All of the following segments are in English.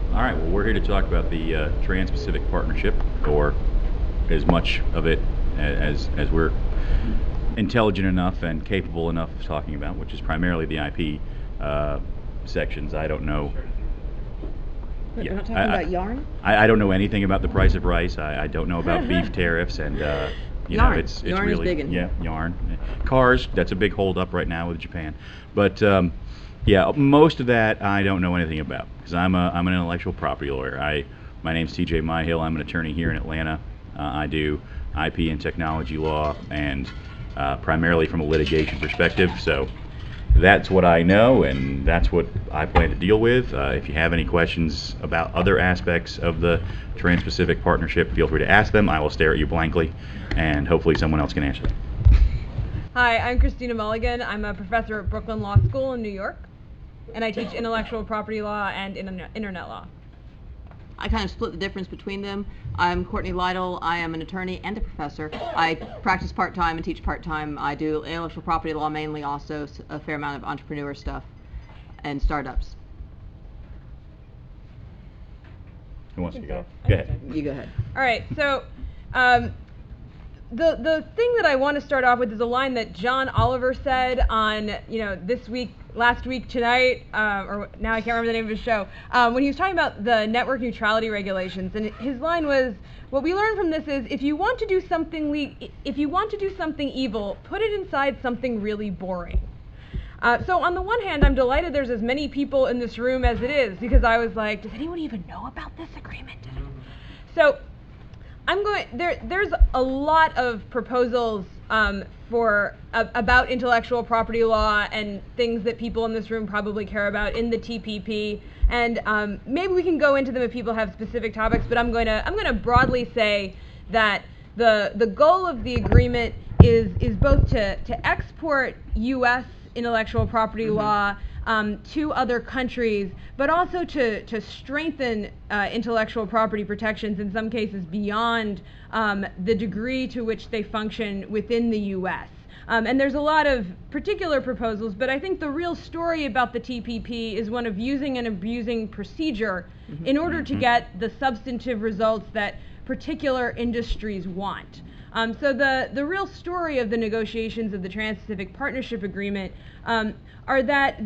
All right, well, we're here to talk about the Trans-Pacific Partnership, or as much of it as we're intelligent enough and capable enough of talking about, which is primarily the IP sections. I don't know. We're not talking about yarn? I don't know anything about the price of rice. I don't know about beef tariffs, and yarn. It's yarn really is big in yarn. Cars, that's a big holdup right now with Japan, but. Yeah, most of that I don't know anything about because I'm an intellectual property lawyer. My name's TJ Myhill. I'm an attorney here in Atlanta. I do IP and technology law, and primarily from a litigation perspective. So that's what I know, and that's what I plan to deal with. If you have any questions about other aspects of the Trans-Pacific Partnership, feel free to ask them. I will stare at you blankly, and hopefully someone else can answer them. Hi, I'm Christina Mulligan. I'm a professor at Brooklyn Law School in New York, and I teach intellectual property law and internet law. I kind of split the difference between them. I'm Courtney Lytle. I am an attorney and a professor. I practice part-time and teach part-time. I do intellectual property law mainly, also a fair amount of entrepreneur stuff and startups. Who wants to go? Go ahead. You go ahead. All right, so the thing that I want to start off with is a line that John Oliver said on, this week, last week, tonight, or now I can't remember the name of his show, when he was talking about the network neutrality regulations, and his line was, what we learned from this is, if you want to do something evil, put it inside something really boring. So on the one hand, I'm delighted there's as many people in this room as it is, because I was like, does anyone even know about this agreement? So there's a lot of proposals about intellectual property law and things that people in this room probably care about in the TPP, and maybe we can go into them if people have specific topics. But I'm going to broadly say that the goal of the agreement is both to export U.S. intellectual property law to other countries, but also to strengthen intellectual property protections, in some cases beyond the degree to which they function within the U.S. And there's a lot of particular proposals, but I think the real story about the TPP is one of using and abusing procedure in order to get the substantive results that particular industries want. So the real story of the negotiations of the Trans-Pacific Partnership Agreement are that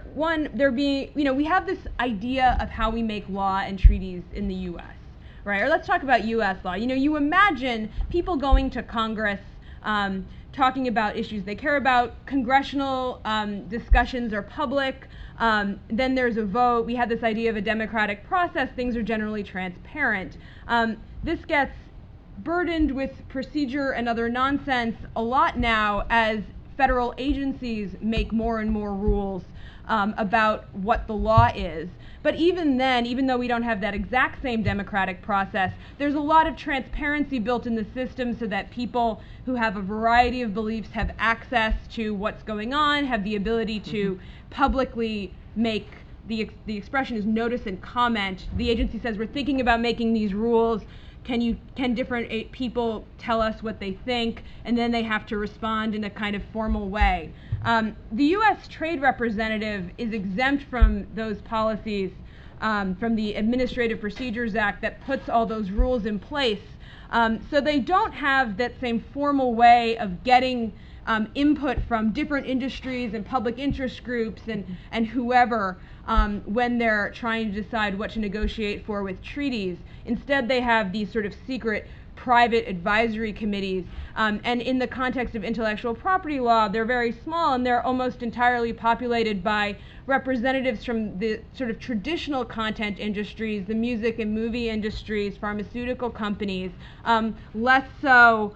we have this idea of how we make law and treaties in the U.S., right? Or let's talk about U.S. law. You imagine people going to Congress talking about issues they care about. Congressional discussions are public. Then there's a vote. We have this idea of a democratic process. Things are generally transparent. This gets burdened with procedure and other nonsense a lot now as federal agencies make more and more rules about what the law is. But even then, even though we don't have that exact same democratic process, there's a lot of transparency built in the system so that people who have a variety of beliefs have access to what's going on, have the ability to publicly make the expression is notice and comment. The agency says, we're thinking about making these rules. Can different people tell us what they think? And then they have to respond in a kind of formal way. The U.S. Trade Representative is exempt from those policies from the Administrative Procedures Act that puts all those rules in place. So they don't have that same formal way of getting input from different industries and public interest groups and whoever when they're trying to decide what to negotiate for with treaties. Instead, they have these sort of secret private advisory committees, and in the context of intellectual property law, they're very small, and they're almost entirely populated by representatives from the sort of traditional content industries, the music and movie industries, pharmaceutical companies, less so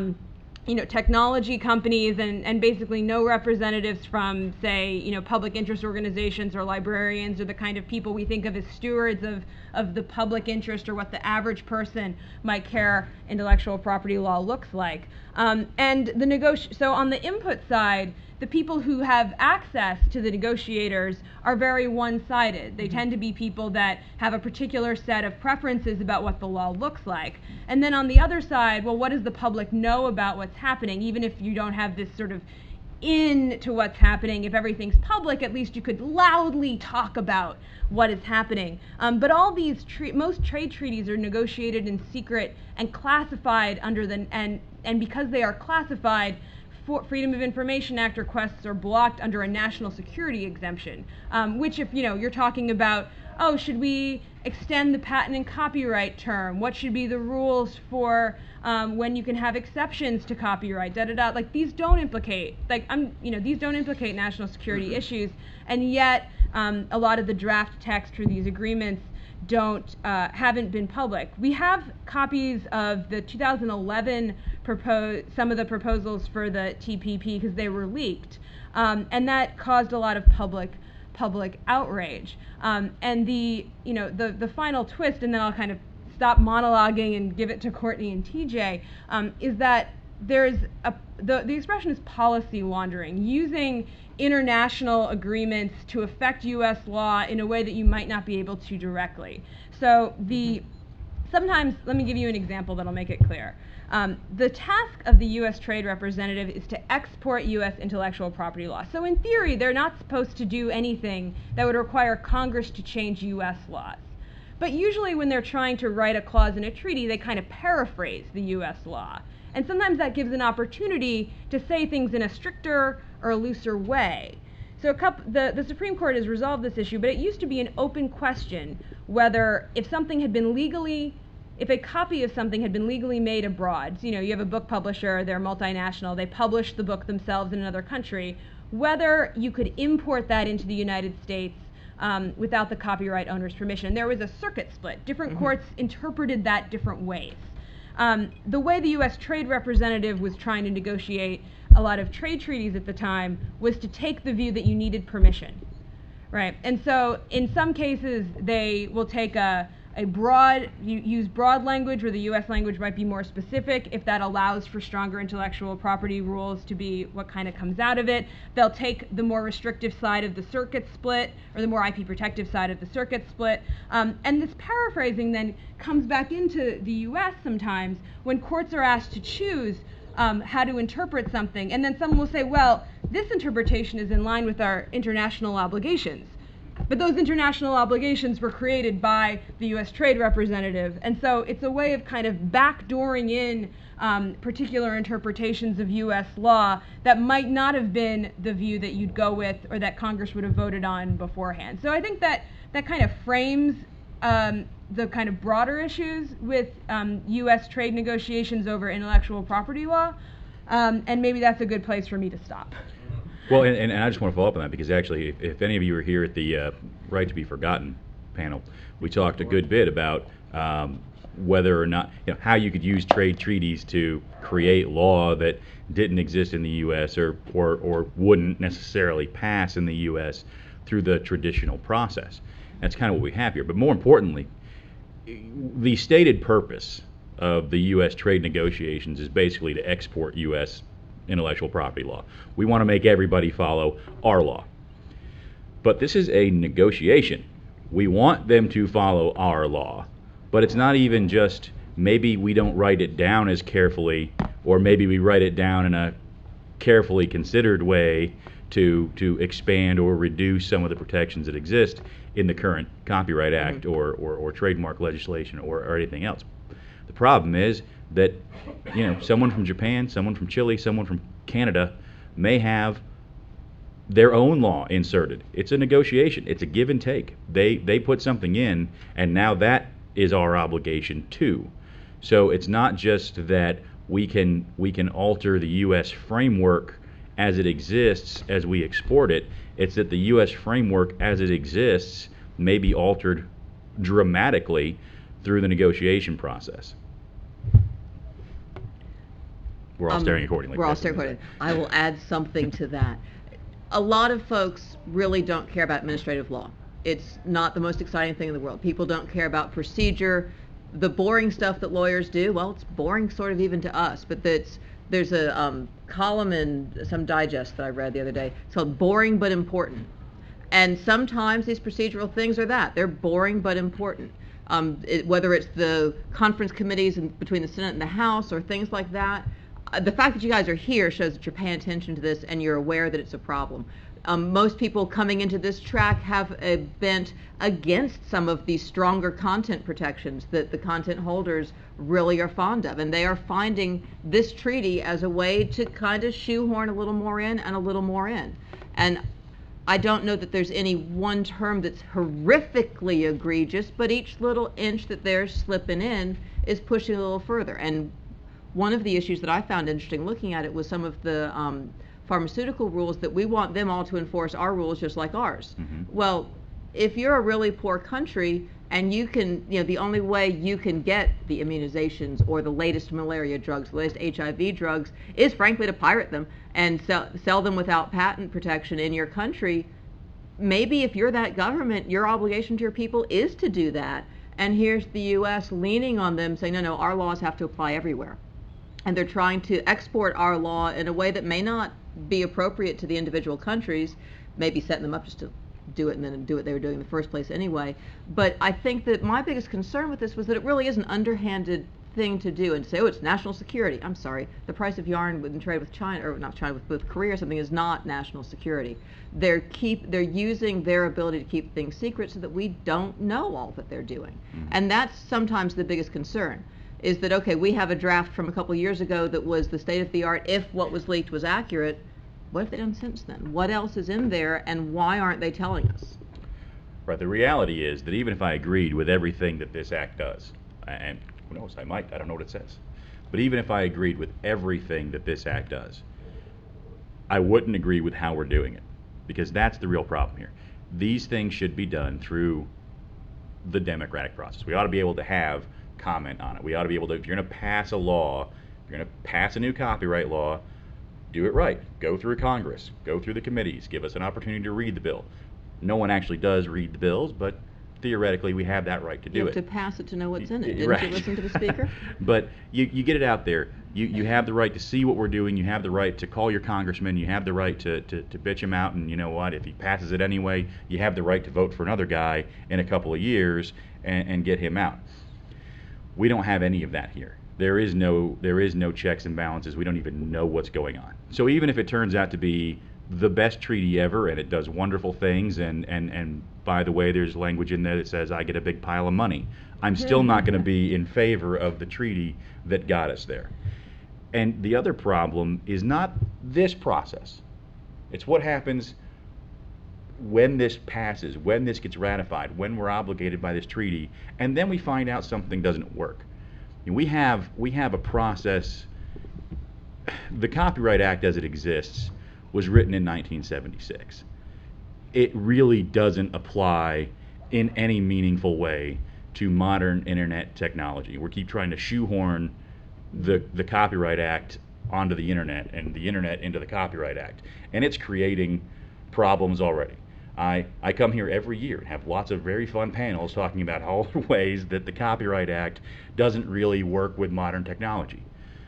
technology companies, and basically no representatives from, say, public interest organizations or librarians, or the kind of people we think of as stewards of the public interest, or what the average person might care intellectual property law looks like. So on the input side, the people who have access to the negotiators are very one-sided. They tend to be people that have a particular set of preferences about what the law looks like. And then on the other side, well, what does the public know about what's happening, even if you don't have this sort of into what's happening. If everything's public, at least you could loudly talk about what is happening. But all these most trade treaties are negotiated in secret and classified under and because they are classified, Freedom of Information Act requests are blocked under a national security exemption, which if you're talking about, oh, should we extend the patent and copyright term? What should be the rules for when you can have exceptions to copyright? Like these don't implicate, these don't implicate national security issues, and yet a lot of the draft text for these agreements haven't been public. We have copies of the 2011 some of the proposals for the TPP because they were leaked, and that caused a lot of public outrage. And the final twist, and then I'll kind of stop monologuing and give it to Courtney and TJ, is that there's the expression is policy laundering, using international agreements to affect U.S. law in a way that you might not be able to directly. So sometimes, let me give you an example that'll make it clear. The task of the U.S. Trade Representative is to export U.S. intellectual property law. So in theory, they're not supposed to do anything that would require Congress to change U.S. laws. But usually when they're trying to write a clause in a treaty, they kind of paraphrase the U.S. law. And sometimes that gives an opportunity to say things in a stricter or a looser way. So the Supreme Court has resolved this issue, but it used to be an open question whether if a copy of something had been legally made abroad, so, you have a book publisher, they're multinational, they publish the book themselves in another country, whether you could import that into the United States without the copyright owner's permission. There was a circuit split. Different courts interpreted that different ways. The way the U.S. Trade Representative was trying to negotiate a lot of trade treaties at the time was to take the view that you needed permission, right? And so in some cases, they will take use broad language where the U.S. language might be more specific if that allows for stronger intellectual property rules to be what kind of comes out of it. They'll take the more restrictive side of the circuit split or the more IP protective side of the circuit split. And this paraphrasing then comes back into the U.S. sometimes when courts are asked to choose how to interpret something. And then someone will say, well, this interpretation is in line with our international obligations. But those international obligations were created by the U.S. Trade Representative. And so it's a way of kind of backdooring in particular interpretations of U.S. law that might not have been the view that you'd go with or that Congress would have voted on beforehand. So I think that kind of frames the kind of broader issues with U.S. trade negotiations over intellectual property law. And maybe that's a good place for me to stop. Well, and I just want to follow up on that because actually, if any of you were here at the Right to be Forgotten panel, we talked a good bit about whether or not, how you could use trade treaties to create law that didn't exist in the U.S. or wouldn't necessarily pass in the U.S. through the traditional process. That's kind of what we have here. But more importantly, the stated purpose of the U.S. trade negotiations is basically to export U.S. intellectual property law. We want to make everybody follow our law. But this is a negotiation. We want them to follow our law, but it's not even just maybe we don't write it down as carefully, or maybe we write it down in a carefully considered way to expand or reduce some of the protections that exist in the current Copyright Act or trademark legislation or anything else. The problem is that someone from Japan, someone from Chile, someone from Canada may have their own law inserted. It's a negotiation. It's a give and take. They put something in, and now that is our obligation too. So it's not just that we can alter the U.S. framework as it exists as we export it. It's that the U.S. framework as it exists may be altered dramatically through the negotiation process. We're all staring accordingly. We're all staring accordingly. I will add something to that. A lot of folks really don't care about administrative law. It's not the most exciting thing in the world. People don't care about procedure. The boring stuff that lawyers do, well, it's boring sort of even to us, but there's a column in some digest that I read the other day. It's called Boring But Important. And sometimes these procedural things are that. They're boring but important. Whether it's the conference committees between the Senate and the House or things like that, the fact that you guys are here shows that you're paying attention to this and you're aware that it's a problem. Most people coming into this track have a bent against some of these stronger content protections that the content holders really are fond of, and they are finding this treaty as a way to kind of shoehorn a little more in and a little more in. And I don't know that there's any one term that's horrifically egregious, but each little inch that they're slipping in is pushing a little further. And one of the issues that I found interesting looking at it was some of the pharmaceutical rules that we want them all to enforce our rules just like ours. Well, if you're a really poor country and you can, the only way you can get the immunizations or the latest malaria drugs, the latest HIV drugs, is frankly to pirate them and sell them without patent protection in your country. Maybe if you're that government, your obligation to your people is to do that. And here's the U.S. leaning on them saying, no, our laws have to apply everywhere. And they're trying to export our law in a way that may not be appropriate to the individual countries, maybe setting them up just to do it and then do what they were doing in the first place anyway. But I think that my biggest concern with this was that it really is an underhanded thing to do and say, oh, it's national security. I'm sorry, the price of yarn and trade with China, or not China, with Korea or something, is not national security. They're using their ability to keep things secret so that we don't know all that they're doing. And that's sometimes the biggest concern, is that, okay, we have a draft from a couple of years ago that was the state of the art if what was leaked was accurate. What have they done since then? What else is in there, and why aren't they telling us? Right. The reality is that even if I agreed with everything that this act does, and who knows, I don't know what it says, but even if I agreed with everything that this act does, I wouldn't agree with how we're doing it, because that's the real problem here. These things should be done through the democratic process. We ought to be able to have comment on it. We ought to be able to, if you're going to pass a law, if you're going to pass a new copyright law, do it right. Go through Congress, go through the committees, give us an opportunity to read the bill. No one actually does read the bills, but theoretically we have that right to do it. You have to pass it to know what's in it. Didn't Right. you listen to the speaker? But you get it out there. You have the right to see what we're doing. You have the right to call your congressman. You have the right to bitch him out. And you know what? If he passes it anyway, you have the right to vote for another guy in a couple of years and get him out. We don't have any of that here. There is no checks and balances. We don't even know what's going on. So even if it turns out to be the best treaty ever and it does wonderful things, and by the way, there's language in there that says I get a big pile of money, I'm still not going to be in favor of the treaty that got us there. And the other problem is not this process. It's what happens when this passes, when this gets ratified, when we're obligated by this treaty, and then we find out something doesn't work. We have a process. The Copyright Act as it exists was written in 1976. It really doesn't apply in any meaningful way to modern internet technology. We keep trying to shoehorn the Copyright Act onto the internet and the internet into the Copyright Act, and it's creating problems already. I come here every year and have lots of very fun panels talking about all the ways that the Copyright Act doesn't really work with modern technology.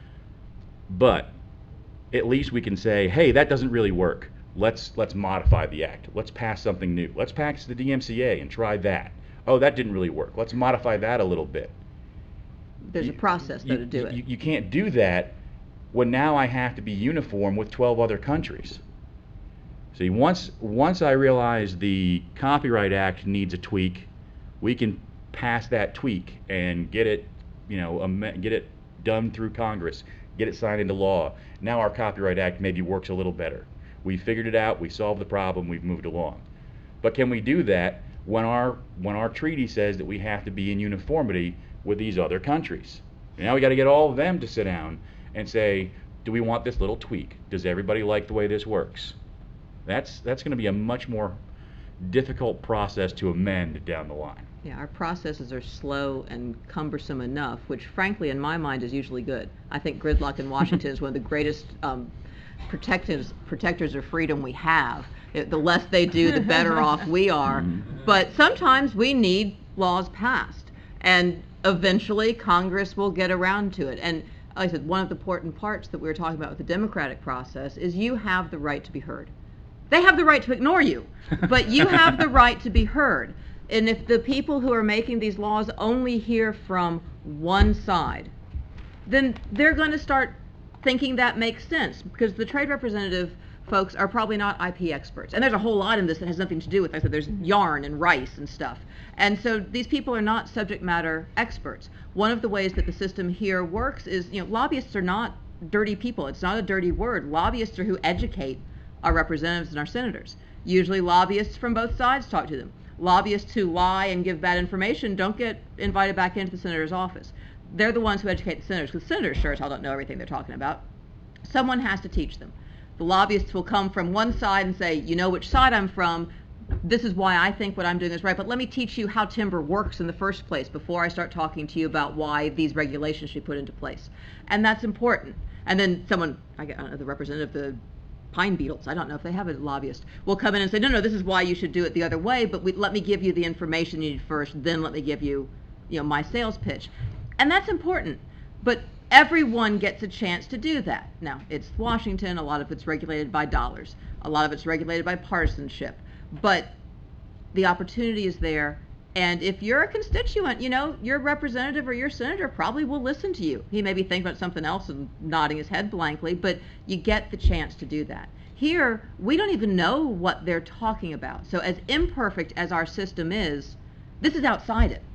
But at least we can say, hey, that doesn't really work. Let's modify the act. Let's pass something new. Let's pass the DMCA and try that. Oh, that didn't really work. Let's modify that a little bit. There's a process, though, to do it. You can't do that when now I have to be uniform with 12 other countries. See, once I realize the Copyright Act needs a tweak, we can pass that tweak and get it, get it done through Congress, get it signed into law. Now our Copyright Act maybe works a little better. We figured it out, we solved the problem, we've moved along. But can we do that when our treaty says that we have to be in uniformity with these other countries? And now we got to get all of them to sit down and say, do we want this little tweak? Does everybody like the way this works? That's going to be a much more difficult process to amend down the line. Yeah, our processes are slow and cumbersome enough, which frankly in my mind is usually good. I think gridlock in Washington is one of the greatest protectors of freedom we have. The less they do, the better off we are. But sometimes we need laws passed, and eventually Congress will get around to it. And like I said, one of the important parts that we were talking about with the democratic process is you have the right to be heard. They have the right to ignore you, but you have the right to be heard. And if the people who are making these laws only hear from one side, then they're going to start thinking that makes sense, because the trade representative folks are probably not IP experts. And there's a whole lot in this that has nothing to do with, like I said, there's yarn and rice and stuff. And so these people are not subject matter experts. One of the ways that the system here works is, lobbyists are not dirty people. It's not a dirty word. Lobbyists are who educate our representatives and our senators. Usually lobbyists from both sides talk to them. Lobbyists who lie and give bad information don't get invited back into the senator's office. They're the ones who educate the senators, because senators sure as hell don't know everything they're talking about. Someone has to teach them. The lobbyists will come from one side and say, you know which side I'm from, this is why I think what I'm doing is right, but let me teach you how timber works in the first place before I start talking to you about why these regulations should be put into place. And that's important. And then someone, I don't know, the representative of the pine beetles, I don't know if they have a lobbyist, will come in and say, no, this is why you should do it the other way, but let me give you the information you need first, then let me give you, my sales pitch. And that's important. But everyone gets a chance to do that. Now, it's Washington, a lot of it's regulated by dollars, a lot of it's regulated by partisanship, but the opportunity is there. And if you're a constituent, your representative or your senator probably will listen to you. He may be thinking about something else and nodding his head blankly, but you get the chance to do that. Here, we don't even know what they're talking about. So as imperfect as our system is, this is outside it.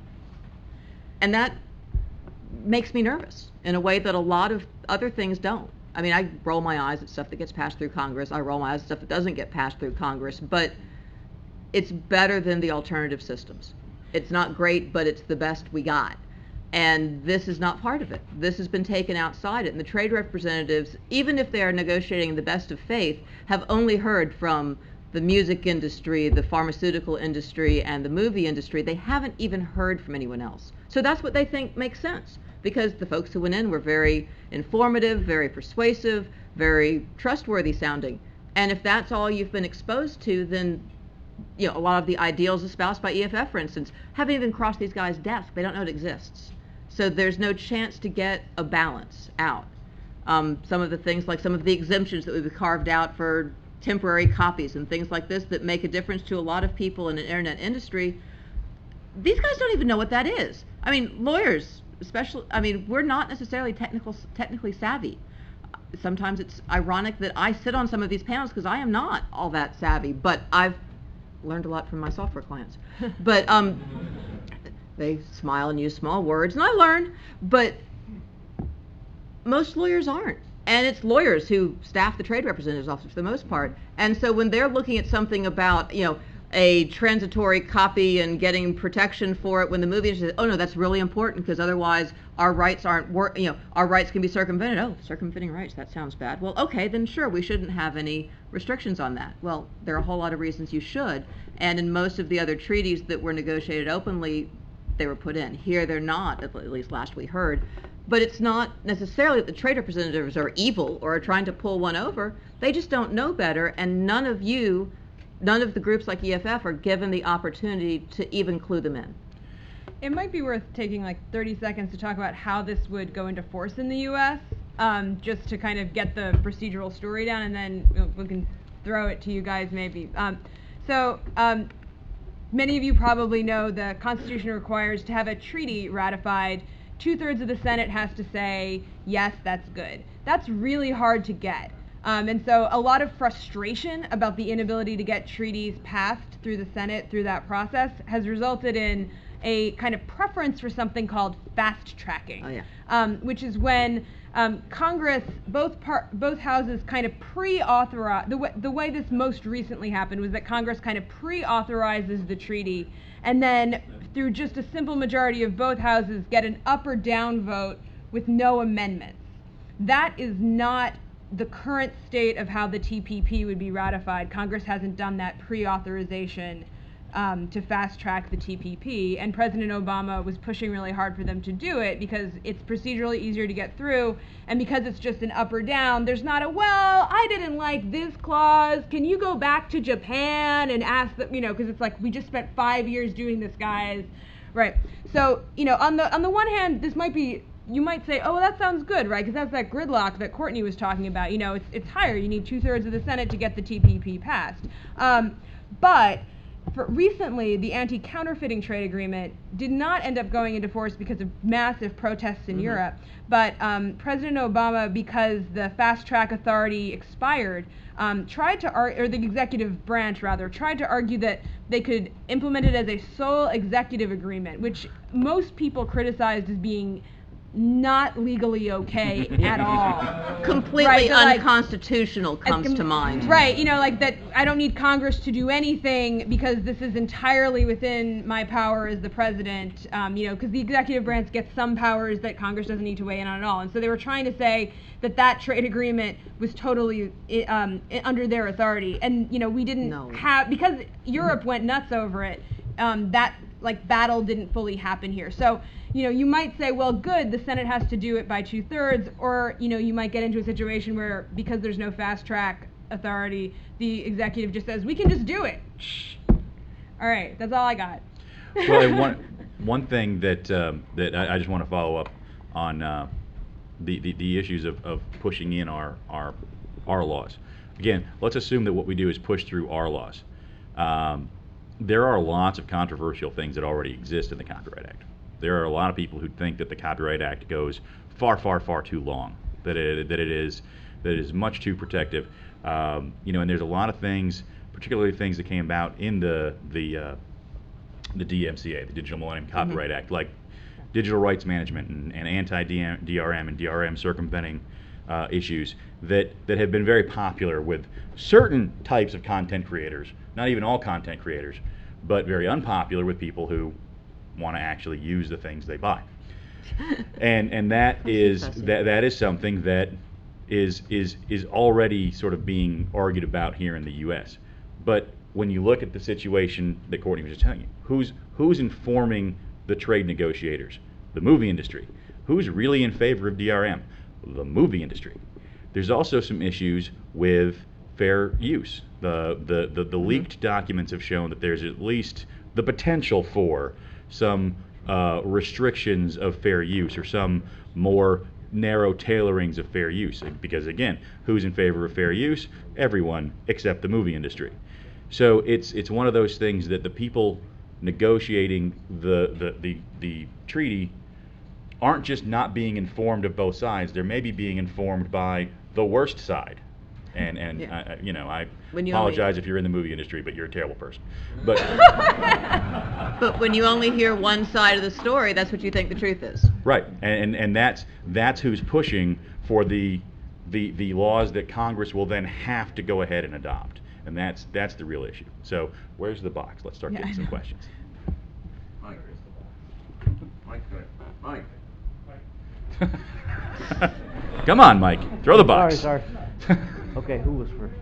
And that makes me nervous in a way that a lot of other things don't. I mean, I roll my eyes at stuff that gets passed through Congress. I roll my eyes at stuff that doesn't get passed through Congress, but it's better than the alternative systems. It's not great, but it's the best we got. And this is not part of it. This has been taken outside it. And the trade representatives, even if they are negotiating in the best of faith, have only heard from the music industry, the pharmaceutical industry, and the movie industry. They haven't even heard from anyone else. So that's what they think makes sense, because the folks who went in were very informative, very persuasive, very trustworthy sounding. And if that's all you've been exposed to, then a lot of the ideals espoused by EFF, for instance, haven't even crossed these guys' desks. They don't know it exists. So there's no chance to get a balance out. Some of the things, like some of the exemptions that we've carved out for temporary copies and things like this that make a difference to a lot of people in an internet industry, these guys don't even know what that is. I mean, lawyers, especially, we're not necessarily technically savvy. Sometimes it's ironic that I sit on some of these panels because I am not all that savvy, but I've learned a lot from my software clients. But they smile and use small words, and I learn, but most lawyers aren't. And it's lawyers who staff the trade representatives office for the most part. And so when they're looking at something about, a transitory copy and getting protection for it, when the movie says, oh no, that's really important because otherwise our rights aren't our rights can be circumvented. Oh, circumventing rights, that sounds bad. Well, okay, then sure, we shouldn't have any restrictions on that. Well, there are a whole lot of reasons you should, and in most of the other treaties that were negotiated openly, they were put in. Here they're not, at least last we heard. But it's not necessarily that the trade representatives are evil or are trying to pull one over. They just don't know better, and none of the groups like EFF are given the opportunity to even clue them in. It might be worth taking like 30 seconds to talk about how this would go into force in the U.S., just to kind of get the procedural story down, and then we can throw it to you guys maybe. Many of you probably know the Constitution requires to have a treaty ratified, 2/3 of the Senate has to say, yes, that's good. That's really hard to get. And so a lot of frustration about the inability to get treaties passed through the Senate through that process has resulted in a kind of preference for something called fast tracking, which is when Congress, both houses kind of pre-authorize, the way this most recently happened was that Congress kind of pre-authorizes the treaty, and then through just a simple majority of both houses get an up or down vote with no amendments. That is not the current state of how the TPP would be ratified. Congress hasn't done that pre-authorization to fast track the TPP, and President Obama was pushing really hard for them to do it because it's procedurally easier to get through, and because it's just an up or down, there's not a, well, I didn't like this clause, can you go back to Japan and ask them, because it's like, we just spent 5 years doing this, guys. Right. So, on the one hand, this might be, you might say, oh, well, that sounds good, right? Because that's that gridlock that Courtney was talking about. It's higher. You need 2/3 of the Senate to get the TPP passed. But recently, the anti-counterfeiting trade agreement did not end up going into force because of massive protests in Europe, but President Obama, because the Fast Track Authority expired, tried to or the executive branch rather, tried to argue that they could implement it as a sole executive agreement, which most people criticized as being not legally okay at all. Completely Right, but, like, unconstitutional comes to mind. Right, like that I don't need Congress to do anything because this is entirely within my power as the president, because the executive branch gets some powers that Congress doesn't need to weigh in on at all. And so they were trying to say that trade agreement was totally under their authority. And, we didn't have, because Europe went nuts over it, that battle didn't fully happen here. So, you might say, well, good, the Senate has to do it by 2/3, or, you might get into a situation where, because there's no fast track authority, the executive just says, we can just do it. Shh. All right, that's all I got. Well, and one thing that I just want to follow up on the issues of pushing in our laws. Again, let's assume that what we do is push through our laws. There are lots of controversial things that already exist in the Copyright Act. There are a lot of people who think that the Copyright Act goes far, far, far too long. That it is much too protective. And there's a lot of things, particularly things that came about in the DMCA, the Digital Millennium Copyright Act, like digital rights management and anti-DRM and DRM circumventing issues that have been very popular with certain types of content creators, not even all content creators, but very unpopular with people who want to actually use the things they buy. And that is something that is already sort of being argued about here in the US. But when you look at the situation that Courtney was just telling you, who's informing the trade negotiators? The movie industry. Who's really in favor of DRM? The movie industry. There's also some issues with fair use. The leaked documents have shown that there's at least the potential for some restrictions of fair use, or some more narrow tailorings of fair use. Because again, who's in favor of fair use? Everyone except the movie industry. So it's one of those things that the people negotiating the treaty aren't just not being informed of both sides. They're maybe being informed by the worst side. And Yeah. I apologize if you're in the movie industry, but you're a terrible person. But But when you only hear one side of the story, that's what you think the truth is. right, and that's who's pushing for the laws that Congress will then have to go ahead and adopt, and that's the real issue. So where's the box? Let's start Yeah, getting I some know. questions. Mike. Come on, Mike, throw the box. Sorry. Okay, who was first?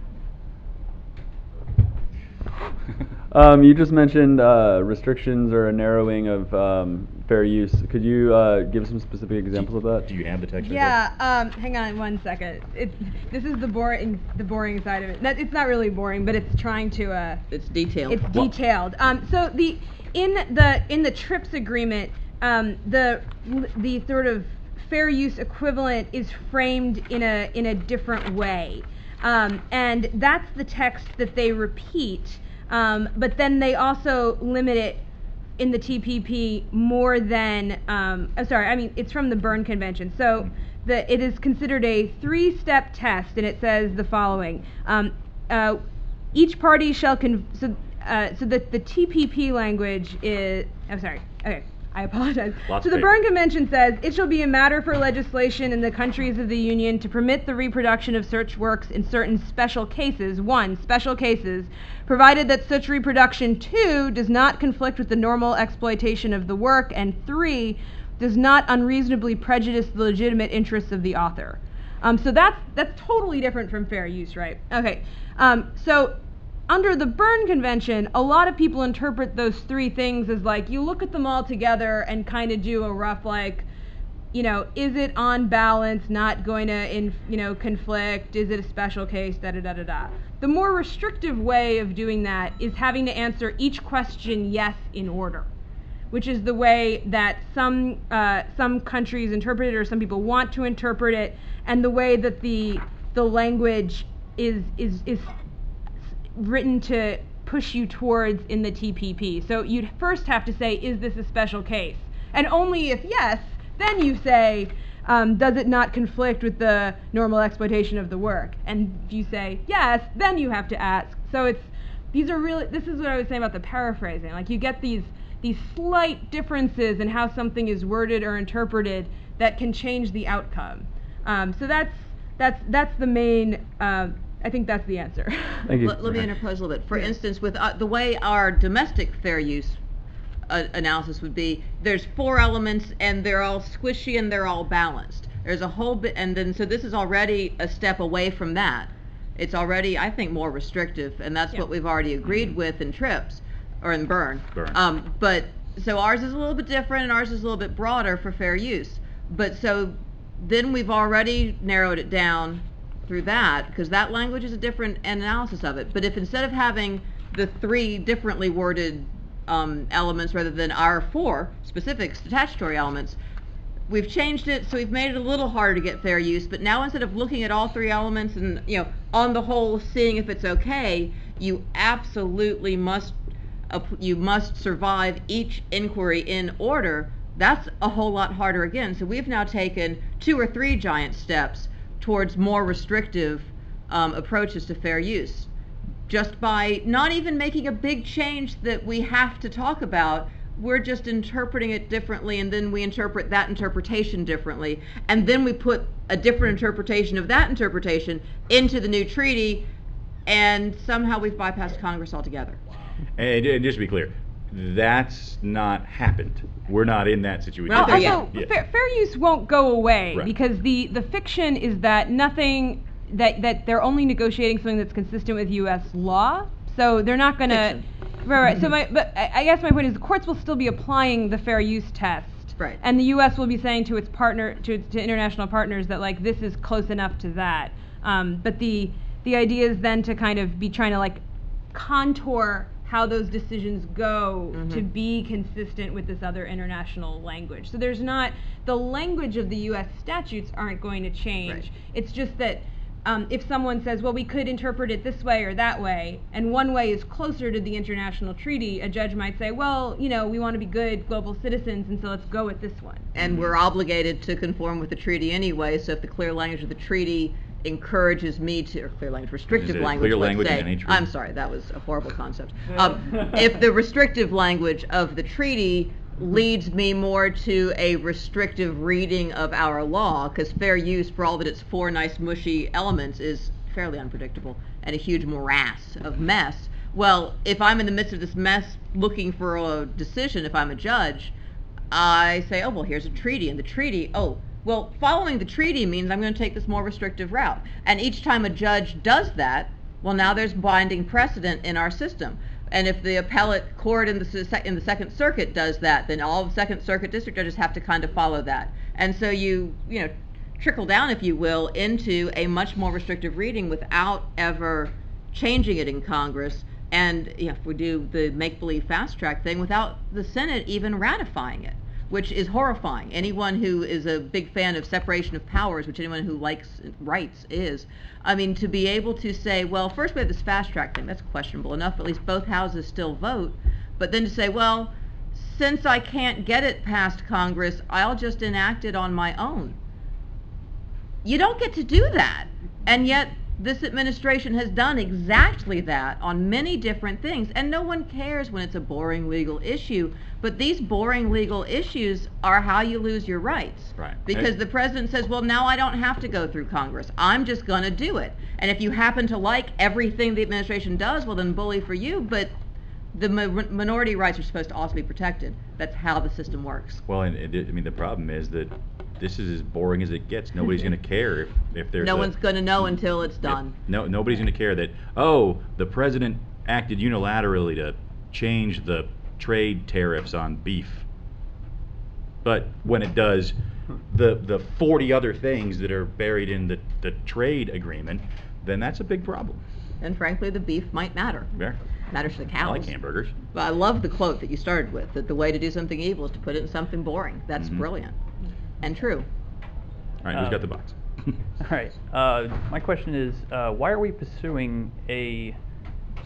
You just mentioned restrictions or a narrowing of fair use. Could you give some specific examples of that? Do you have the text? Yeah, hang on one second. This is the boring side of it. It's not really boring, but it's trying to. It's detailed. It's detailed. So in the TRIPS agreement, the sort of fair use equivalent is framed in a different way, and that's the text that they repeat. But then they also limit it in the TPP more than, it's from the Berne Convention. So it is considered a 3-step test, and it says the following. Each party shall, so that the TPP language is, I apologize. So the Berne Convention says, it shall be a matter for legislation in the countries of the Union to permit the reproduction of such works in certain special cases, provided that such reproduction, 2, does not conflict with the normal exploitation of the work, and 3, does not unreasonably prejudice the legitimate interests of the author. So that's totally different from fair use, right? Okay, so under the Berne Convention, a lot of people interpret those 3 things as like, you look at them all together and kind of do a rough is it on balance, not going to conflict, is it a special case, da-da-da-da-da. The more restrictive way of doing that is having to answer each question yes in order, which is the way that some countries interpret it, or some people want to interpret it, and the way that the language is written to push you towards in the TPP. So you'd first have to say, is this a special case? And only if yes, then you say, does it not conflict with the normal exploitation of the work? And if you say yes, then you have to ask. So this is what I was saying about the paraphrasing. Like, you get these slight differences in how something is worded or interpreted that can change the outcome. So that's the main, I think that's the answer. Thank you. Let me interpose a little bit. For instance, with the way our domestic fair use analysis would be, there's 4 elements and they're all squishy and they're all balanced. There's a whole bit, and then so this is already a step away from that. It's already, I think, more restrictive, and that's what we've already agreed with in TRIPS, or in Byrne. But so ours is a little bit different, and ours is a little bit broader for fair use. But so then we've already narrowed it down through that, because that language is a different analysis of it. But if instead of having the 3 differently worded elements rather than our 4 specific statutory elements, we've changed it, so we've made it a little harder to get fair use. But now, instead of looking at all 3 elements and, on the whole seeing if it's okay, you absolutely must survive each inquiry in order. That's a whole lot harder again. So we've now taken 2 or 3 giant steps towards more restrictive approaches to fair use, just by not even making a big change that we have to talk about. We're just interpreting it differently, and then we interpret that interpretation differently, and then we put a different interpretation of that interpretation into the new treaty, and somehow we've bypassed Congress altogether. And just to be clear, that's not happened. We're not in that situation. Well, Also, fair use won't go away, Right. because the fiction is that nothing, that they're only negotiating something that's consistent with U.S. law. So they're not going to. Right. So I guess my point is the courts will still be applying the fair use test. Right. And the U.S. will be saying to its to international partners that, like, this is close enough to that. But the idea is then to kind of be trying to, like, contour how those decisions go to be consistent with this other international language. So there's not, the language of the U.S. statutes aren't going to change. Right. It's just that if someone says, well, we could interpret it this way or that way, and one way is closer to the international treaty, a judge might say, well, we want to be good global citizens, and so let's go with this one. And we're obligated to conform with the treaty anyway, so if the clear language of the treaty encourages me to, or clear language, restrictive Is it language, clear let's language in say. any treaty? I'm sorry, that was a horrible concept. If the restrictive language of the treaty leads me more to a restrictive reading of our law, because fair use, for all that it's 4 nice mushy elements, is fairly unpredictable and a huge morass of mess. Well, if I'm in the midst of this mess looking for a decision, if I'm a judge, I say, oh, well, here's a treaty, and the treaty, well, following the treaty means I'm going to take this more restrictive route. And each time a judge does that, well, now there's binding precedent in our system. And if the appellate court in the Second Circuit does that, then all of Second Circuit district judges have to kind of follow that. And so you trickle down, if you will, into a much more restrictive reading without ever changing it in Congress. And if we do the make-believe fast-track thing, without the Senate even ratifying it, which is horrifying. Anyone who is a big fan of separation of powers, which anyone who likes rights is, I mean, to be able to say, well, first we have this fast track thing, that's questionable enough, at least both houses still vote, but then to say, well, since I can't get it past Congress, I'll just enact it on my own. You don't get to do that, and yet this administration has done exactly that on many different things, and no one cares when it's a boring legal issue, but these boring legal issues are how you lose your rights. Right. Because the president says, well, now I don't have to go through Congress. I'm just going to do it. And if you happen to like everything the administration does, well, then bully for you, but the minority rights are supposed to also be protected. That's how the system works. Well, and the problem is that this is as boring as it gets. Nobody's going to care if there's No one's going to know until it's done. Nobody's going to care that, oh, the president acted unilaterally to change the trade tariffs on beef. But when it does the 40 other things that are buried in the trade agreement, then that's a big problem. And frankly, the beef might matter. Yeah. Matters to the cows. I like hamburgers. But I love the quote that you started with, that the way to do something evil is to put it in something boring. That's brilliant. And true. All right, who's got the box? All right. My question is, why are we pursuing a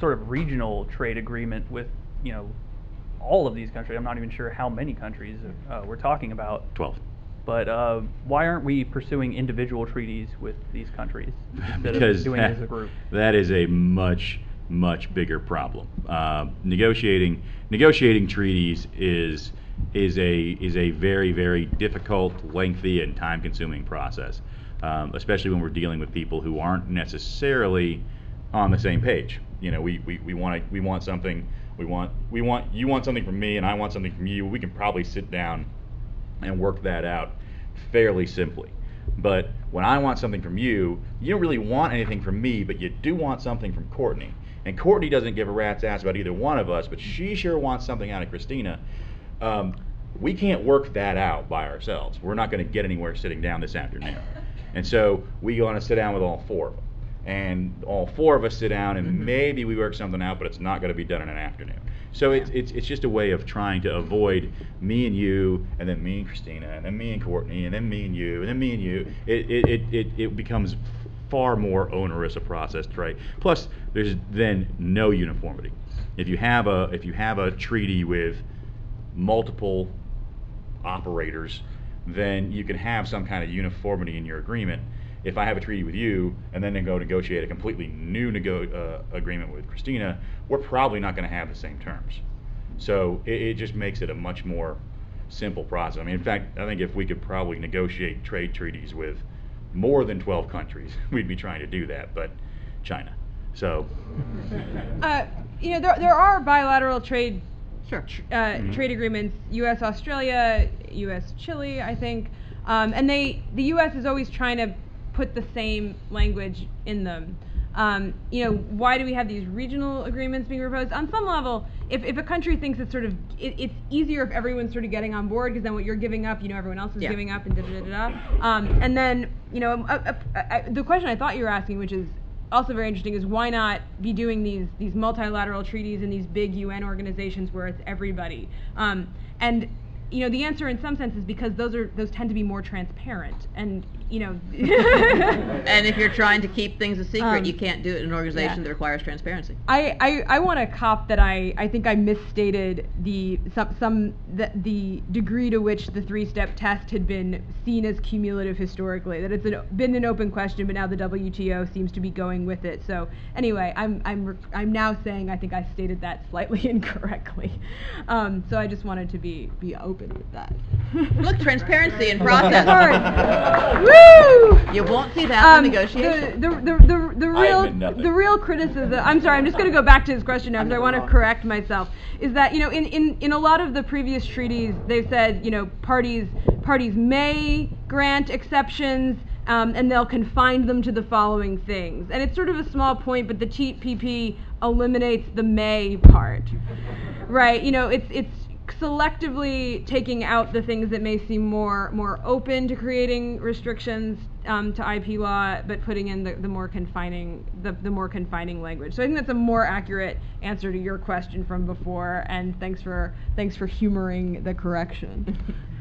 sort of regional trade agreement with, all of these countries. I'm not even sure how many countries we're talking about. 12. But why aren't we pursuing individual treaties with these countries instead Because of doing it as a group? that is a much bigger problem. Negotiating treaties is a very difficult, lengthy, and time-consuming process, especially when we're dealing with people who aren't necessarily on the same page. We want something. You want something from me, and I want something from you. We can probably sit down and work that out fairly simply. But when I want something from you, you don't really want anything from me, but you do want something from Courtney. And Courtney doesn't give a rat's ass about either one of us, but she sure wants something out of Christina. We can't work that out by ourselves. We're not going to get anywhere sitting down this afternoon. And so we want to sit down with all four of them. And all four of us sit down, and maybe we work something out, but it's not going to be done in an afternoon. So it's just a way of trying to avoid me and you, and then me and Christina, and then me and Courtney, and then me and you, and then me and you. It becomes far more onerous a process to try. Plus, there's then no uniformity. If you have a treaty with multiple operators, then you can have some kind of uniformity in your agreement. If I have a treaty with you and then go negotiate a completely new agreement with Christina, we're probably not going to have the same terms. So it just makes it a much more simple process. I mean, in fact, I think if we could probably negotiate trade treaties with more than 12 countries, we'd be trying to do that, but China. So. There are bilateral trade Sure. trade agreements, U.S.-Australia, U.S.-Chile, I think, and the U.S. is always trying to put the same language in them. Why do we have these regional agreements being proposed? On some level, if a country thinks it's sort of, it's easier if everyone's sort of getting on board, because then what you're giving up, everyone else is giving up, and and then, the question I thought you were asking, which is also very interesting, is why not be doing these multilateral treaties in these big UN organizations where it's everybody? And the answer in some sense is because those tend to be more transparent, and And if you're trying to keep things a secret, you can't do it in an organization that requires transparency. I want to cop that I think I misstated the degree to which the three-step test had been seen as cumulative historically. That it's been an open question, but now the WTO seems to be going with it. So anyway, I'm now saying I think I stated that slightly incorrectly. So I just wanted to be open with that. Look, transparency in process. Sorry. Woo! You won't see that in negotiation. The real criticism. I'm sorry. I'm just going to go back to this question now because I want to correct myself. Is that in a lot of the previous treaties they've said parties may grant exceptions and they'll confine them to the following things. And it's sort of a small point, but the TPP eliminates the may part, right? It's selectively taking out the things that may seem more open to creating restrictions to IP law, but putting in the more confining language. So I think that's a more accurate answer to your question from before. And thanks for humoring the correction.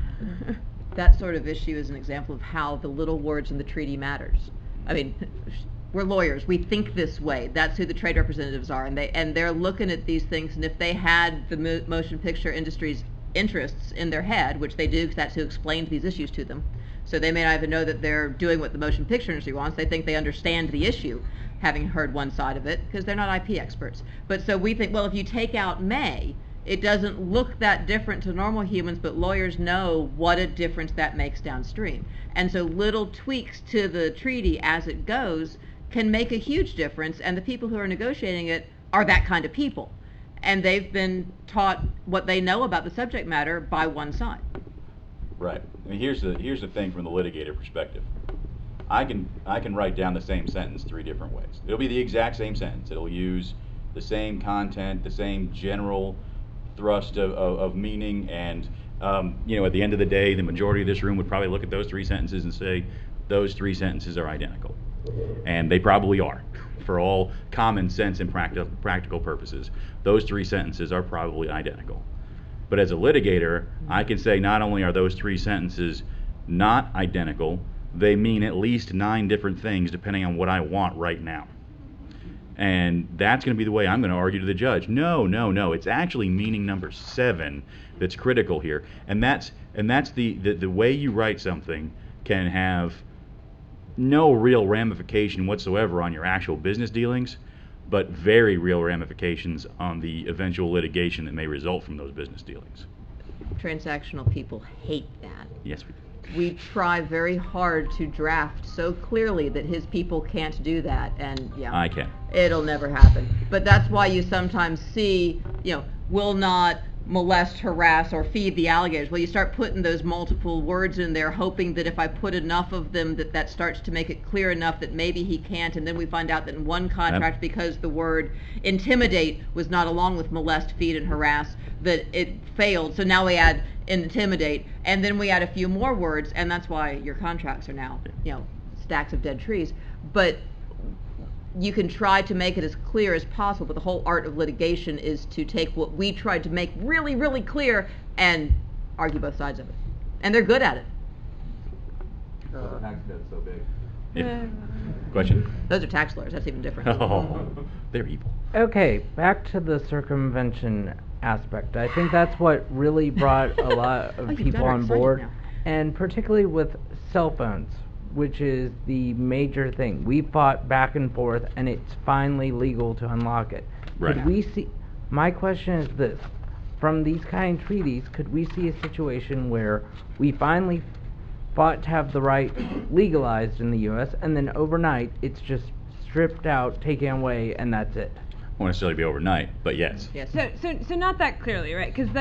That sort of issue is an example of how the little words in the treaty matters. I mean, we're lawyers. We think this way. That's who the trade representatives are, and they're looking at these things. And if they had the motion picture industry's interests in their head, which they do, because that's who explains these issues to them, so they may not even know that they're doing what the motion picture industry wants. They think they understand the issue, having heard one side of it, because they're not IP experts. But so we think, well, if you take out may, it doesn't look that different to normal humans, but lawyers know what a difference that makes downstream. And so little tweaks to the treaty as it goes can make a huge difference, and the people who are negotiating it are that kind of people. And they've been taught what they know about the subject matter by one side. Right. I mean, here's the thing from the litigator perspective. I can write down the same sentence 3 different ways. It'll be the exact same sentence. It'll use the same content, the same general thrust of meaning, and at the end of the day, the majority of this room would probably look at those 3 sentences and say those 3 sentences are identical, and they probably are. For all common sense and practical purposes, those 3 sentences are probably identical. But as a litigator, I can say not only are those 3 sentences not identical, they mean at least 9 different things depending on what I want right now. And that's going to be the way I'm going to argue to the judge. No, no, no. It's actually meaning number 7 that's critical here. And that's the way you write something can have no real ramification whatsoever on your actual business dealings, but very real ramifications on the eventual litigation that may result from those business dealings. Transactional people hate that. Yes, we do. We try very hard to draft so clearly that his people can't do that, and yeah, I can. it'll never happen. But that's why you sometimes see, will not molest, harass, or feed the alligators. Well, you start putting those multiple words in there, hoping that if I put enough of them, that starts to make it clear enough that maybe he can't, and then we find out that in one contract, because the word intimidate was not along with molest, feed, and harass, that it failed. So now we add intimidate, and then we add a few more words, and that's why your contracts are now, stacks of dead trees. But you can try to make it as clear as possible, but the whole art of litigation is to take what we tried to make really, really clear and argue both sides of it. And they're good at it. so big. Yeah. Question? Those are tax lawyers. That's even different. Oh, they're evil. Okay, back to the circumvention aspect. I think that's what really brought a lot of Oh, you people better on explain it board, now. and particularly with cell phones, which is the major thing. We fought back and forth, and it's finally legal to unlock it. Right. Could we see? My question is this: from these kind of treaties, could we see a situation where we finally fought to have the right legalized in the U.S., and then overnight it's just stripped out, taken away, and that's it? Won't necessarily be overnight, but yes. Yes. So not that clearly, right? Because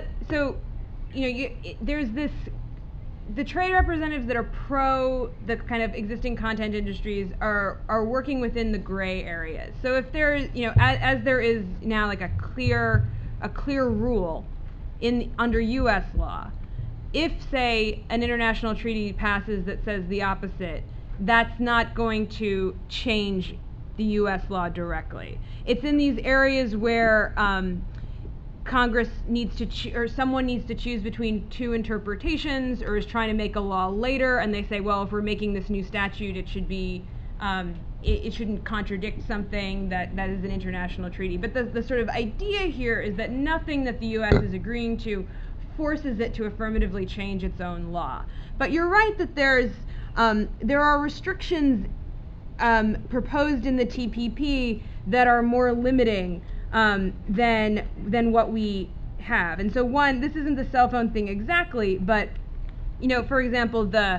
there's this, the trade representatives that are pro the kind of existing content industries are working within the gray areas. So if there is, as there is now like a clear rule under U.S. law, if say an international treaty passes that says the opposite, that's not going to change the U.S. law directly. It's in these areas where Congress needs to or someone needs to choose between two interpretations, or is trying to make a law later, and they say, well, if we're making this new statute, it should be it shouldn't contradict something that is an international treaty. But the sort of idea here is that nothing that the U.S. is agreeing to forces it to affirmatively change its own law. But you're right that there are restrictions proposed in the TPP that are more limiting than what we have. And so this isn't the cell phone thing exactly, but for example, the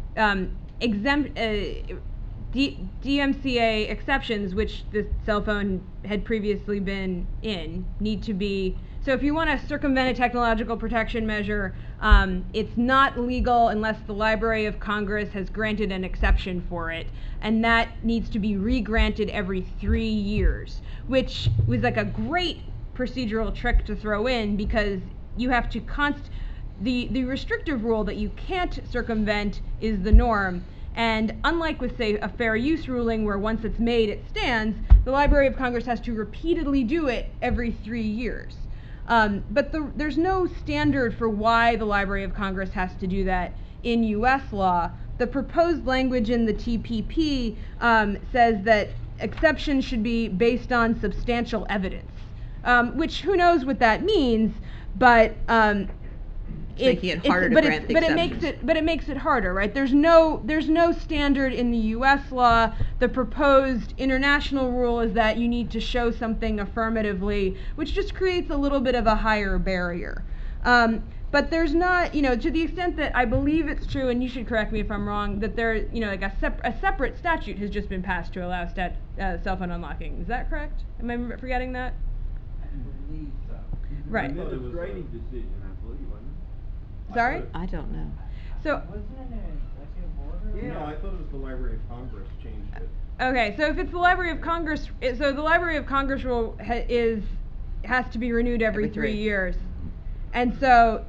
DMCA exceptions, which the cell phone had previously been in, need to be. So if you want to circumvent a technological protection measure, it's not legal unless the Library of Congress has granted an exception for it, and that needs to be re-granted every 3 years, which was like a great procedural trick to throw in, because you have to the restrictive rule that you can't circumvent is the norm. And unlike with, say, a fair use ruling where once it's made it stands, the Library of Congress has to repeatedly do it every 3 years. But there's no standard for why the Library of Congress has to do that in U.S. law. The proposed language in the TPP says that exceptions should be based on substantial evidence, which who knows what that means, but making it harder to grant the exceptions. But it makes it harder, right? There's no standard in the U.S. law. The proposed international rule is that you need to show something affirmatively, which just creates a little bit of a higher barrier. But there's not, to the extent that I believe it's true, and you should correct me if I'm wrong, that there, like a separate statute has just been passed to allow cell phone unlocking. Is that correct? Am I forgetting that? I believe so. Right. It was a grading decision, I believe, wasn't it? Sorry? I don't know. So. Wasn't it an executive order? No, I thought it was the Library of Congress changed it. Okay, so if it's the Library of Congress, so the Library of Congress rule has to be renewed every 3 years, and so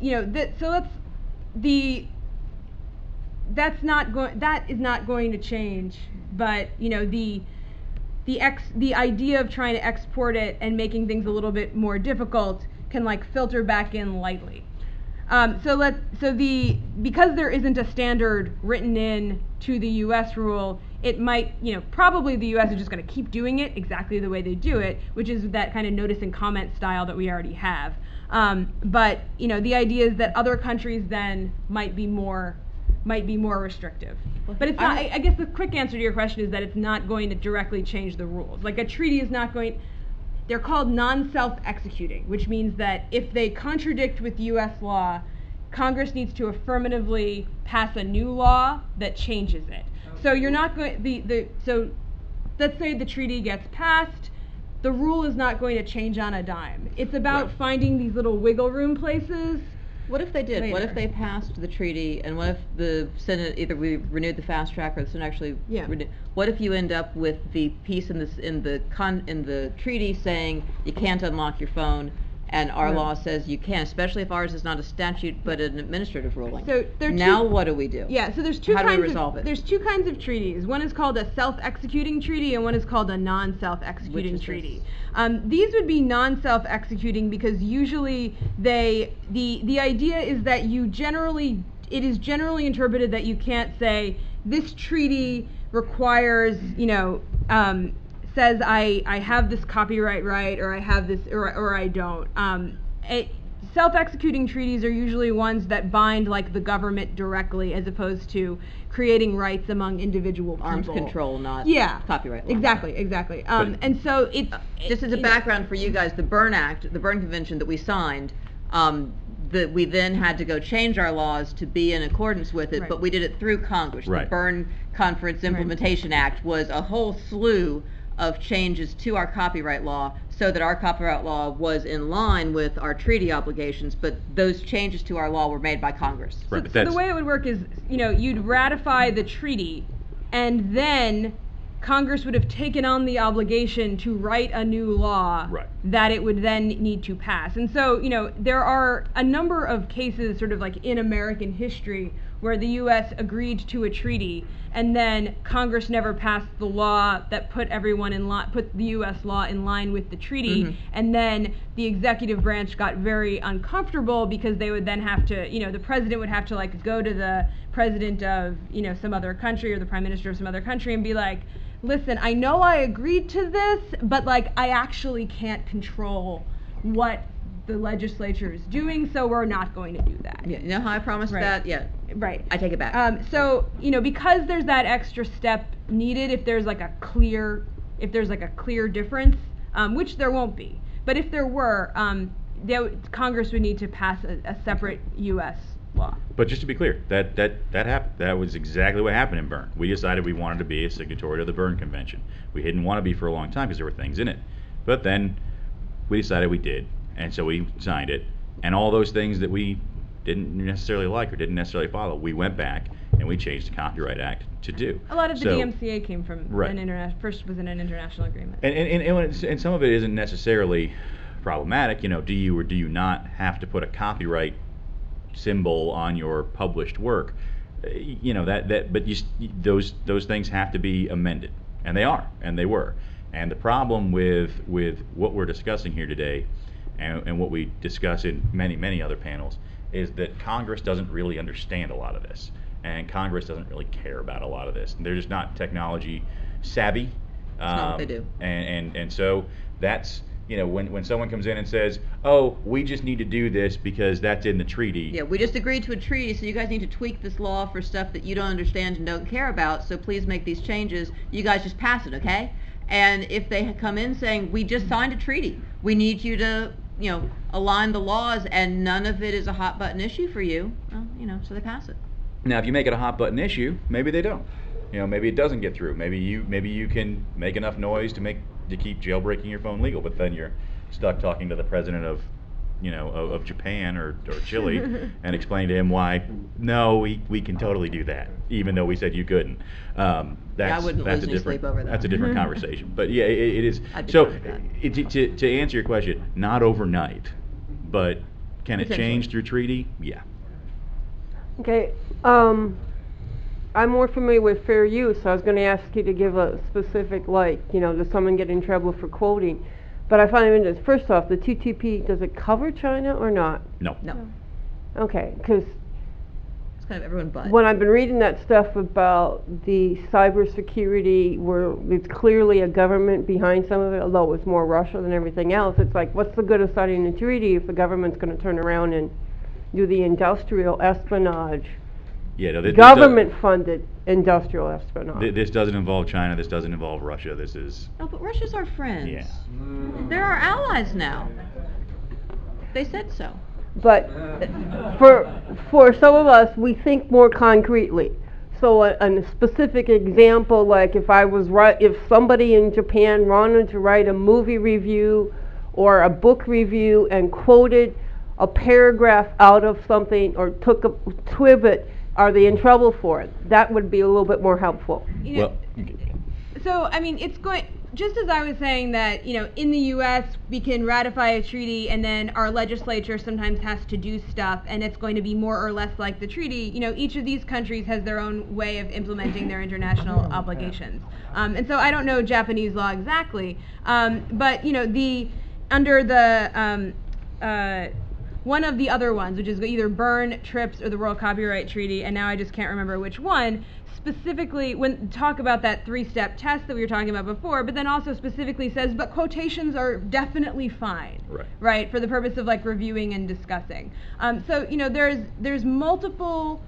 that is not going to change. But the idea of trying to export it and making things a little bit more difficult can filter back in lightly. Because there isn't a standard written in to the U.S. rule, it might, probably the U.S. is just going to keep doing it exactly the way they do it, which is that kind of notice and comment style that we already have. But the idea is that other countries then might be more restrictive. But it's not. I guess the quick answer to your question is that it's not going to directly change the rules. Like a treaty is not going. They're called non-self-executing, which means that if they contradict with U.S. law, Congress needs to affirmatively pass a new law that changes it. So you're not going. So let's say the treaty gets passed. The rule is not going to change on a dime. It's about finding these little wiggle room places. What if they did? Later. What if they passed the treaty, and what if the Senate either we renewed the fast track or the Senate actually renewed? What if you end up with the piece in the treaty saying you can't unlock your phone, and our law says you can, especially if ours is not a statute but an administrative ruling? So now what do we do? Yeah, so there's two How do kinds we resolve it? There's two kinds of treaties. One is called a self-executing treaty, and one is called a non-self-executing Which is treaty. These would be non-self-executing because usually the idea is that it is generally interpreted that you can't say this treaty requires, says I have this copyright right, or I have this, or I don't. Self-executing treaties are usually ones that bind like the government directly, as opposed to creating rights among individual people. Arms control, not copyright law. Exactly. And so Just as a background for you guys, the Berne Act, the Berne Convention that we signed, that we then had to go change our laws to be in accordance with it, but we did it through Congress. Right. The Berne Conference Implementation Act was a whole slew of changes to our copyright law so that our copyright law was in line with our treaty obligations, but those changes to our law were made by Congress. Right, So the way it would work is, you'd ratify the treaty, and then Congress would have taken on the obligation to write a new law that it would then need to pass. And so, there are a number of cases sort of like in American history where the U.S. agreed to a treaty, and then Congress never passed the law that put the U.S. law in line with the treaty, and then the executive branch got very uncomfortable because they would then have to, the president would have to go to the president of, some other country, or the prime minister of some other country, and be like, listen, I know I agreed to this, but I actually can't control what the legislature is doing, so we're not going to do that. Yeah, you know how I promised that? Yeah. Right. I take it back. So, because there's that extra step needed if there's a clear difference, which there won't be. But if there were, Congress would need to pass a separate U.S. law. But just to be clear, that happened. That was exactly what happened in Berne. We decided we wanted to be a signatory to the Berne Convention. We didn't want to be for a long time because there were things in it. But then we decided we did, and so we signed it. And all those things that we didn't necessarily like or didn't necessarily follow, we went back and we changed the Copyright Act to do. A lot of the DMCA came from first was in an international agreement. And some of it isn't necessarily problematic. Do you or do you not have to put a copyright symbol on your published work? But those things have to be amended, and they are, and they were. And the problem with what we're discussing here today, and what we discuss in many other panels, is that Congress doesn't really understand a lot of this, and Congress doesn't really care about a lot of this. And they're just not technology savvy. That's not what they do. And so that's, when someone comes in and says, oh, we just need to do this because that's in the treaty. Yeah, we just agreed to a treaty, so you guys need to tweak this law for stuff that you don't understand and don't care about, so please make these changes. You guys just pass it, okay? And if they come in saying, we just signed a treaty, we need you to, align the laws, and none of it is a hot button issue for you, well, so they pass it. Now, if you make it a hot button issue, maybe they don't. Maybe it doesn't get through. Maybe you can make enough noise to keep jailbreaking your phone legal, but then you're stuck talking to the president of Japan or Chile and explain to him why we can totally do that, even though we said you couldn't. I wouldn't lose any sleep over that. That's a different conversation. But yeah, it is. I'd be So fine with that. to answer your question, not overnight, but can it change through treaty? Yeah. Okay, I'm more familiar with fair use, so I was going to ask you to give a specific, does someone get in trouble for quoting? But I find this, first off, the TTP, does it cover China or not? No. No. Okay, because It's kind of everyone but. when I've been reading that stuff about the cybersecurity, where it's clearly a government behind some of it, although it's more Russia than everything else, it's like, what's the good of signing a treaty if the government's going to turn around and do the industrial espionage, Yeah, no, government-funded industrial espionage? This doesn't involve China. This doesn't involve Russia. This is. Oh, but Russia's our friends. Yeah. They're our allies now. They said so. But for some of us, we think more concretely. So a specific example, like if somebody in Japan wanted to write a movie review or a book review and quoted a paragraph out of something or took a twibit, are they in trouble for it? That would be a little bit more helpful. You know, Well, so, I mean, it's going, just as I was saying that, you know, in the U.S. we can ratify a treaty and then our legislature sometimes has to do stuff and it's going to be more or less like the treaty, you know, each of these countries has their own way of implementing their international obligations. And so I don't know Japanese law exactly, but, you know, under the, one of the other ones, which is either Berne, TRIPS, or the World Copyright Treaty, and now I just can't remember which one, specifically talk about that three-step test that we were talking about before, but then also specifically says, but quotations are definitely fine, right, for the purpose of like reviewing and discussing. So, you know, there's multiple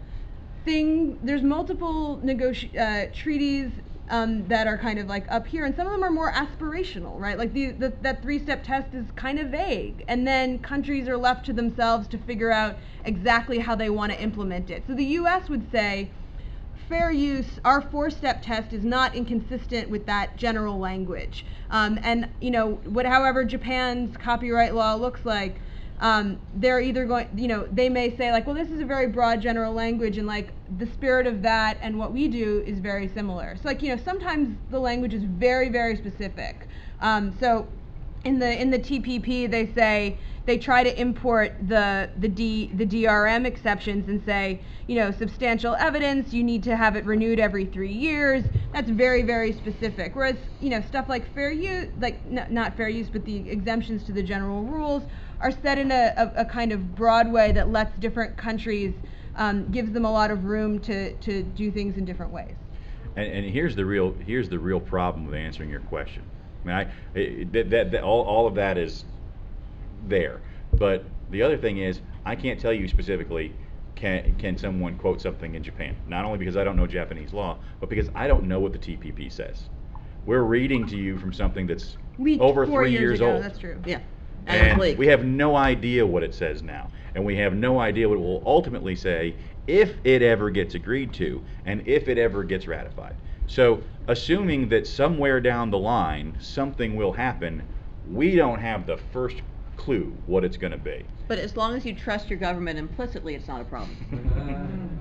treaties that are kind of like up here, and some of them are more aspirational, right? Like that three-step test is kind of vague, and then countries are left to themselves to figure out exactly how they want to implement it. So the U.S. would say, fair use, our four-step test is not inconsistent with that general language. And, you know, however Japan's copyright law looks like, they're either going, you know, they may say like, well, this is a very broad general language and like the spirit of that and what we do is very similar. So like, you know, sometimes the language is very, very specific. So in the TPP, they say, they try to import the DRM exceptions and say, you know, substantial evidence, you need to have it renewed every 3 years. That's very, very specific. Whereas, you know, stuff like fair use, like not fair use, but the exemptions to the general rules are set in a kind of broad way that lets different countries, gives them a lot of room to do things in different ways. And here's the real problem with answering your question. I mean, all of that is there, but the other thing is I can't tell you specifically can someone quote something in Japan, not only because I don't know Japanese law, but because I don't know what the TPP says. We're reading to you from something that's over 3 years ago, old. That's true. Yeah. And we have no idea what it says now, and we have no idea what it will ultimately say if it ever gets agreed to and if it ever gets ratified. So assuming that somewhere down the line something will happen, we don't have the first clue what it's going to be. But as long as you trust your government implicitly, it's not a problem.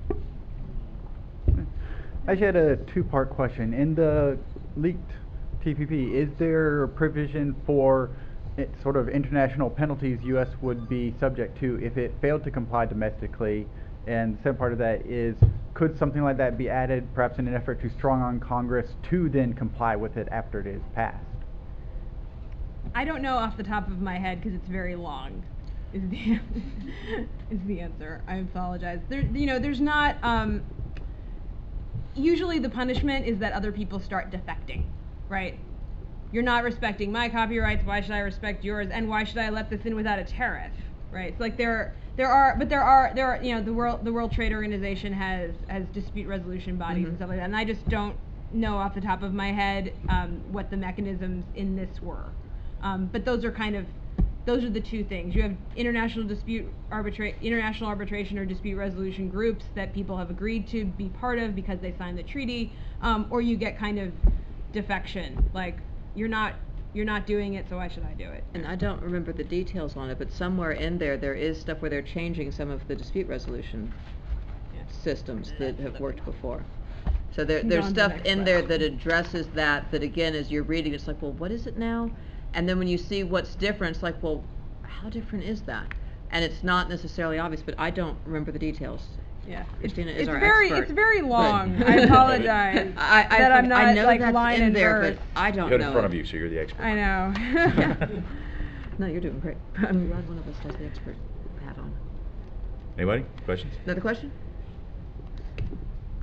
I just had a two-part question. In the leaked TPP, is there a provision for sort of international penalties U.S. would be subject to if it failed to comply domestically? And the second part of that is, could something like that be added, perhaps in an effort to strong on Congress to then comply with it after it is passed? I don't know off the top of my head because it's very long. Is the answer. I apologize. There's not. Usually, the punishment is that other people start defecting, right? You're not respecting my copyrights. Why should I respect yours? And why should I let this in without a tariff, right? It's like there are. You know, the World Trade Organization has dispute resolution bodies and stuff like that. And I just don't know off the top of my head what the mechanisms in this were. But those are the two things. You have international arbitration or dispute resolution groups that people have agreed to be part of because they signed the treaty, or you get kind of defection, like you're not doing it, so why should I do it? And I don't remember the details on it, but somewhere in there is stuff where they're changing some of the dispute resolution systems that have worked before. So there's stuff in there that addresses that again, as you're reading, it's like, well, what is it now? And then when you see what's different, it's like, well, how different is that? And it's not necessarily obvious, but I don't remember the details. Yeah, Christina it's is our very, expert. It's very long. I apologize that I'm not I know like that's line in and there, verse. but I don't You got it know in front it. of you, so you're the expert. I know. Yeah. No, you're doing great. I'm glad one of us has the expert hat on. Anybody? Questions? Another question?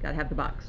Got to have the box.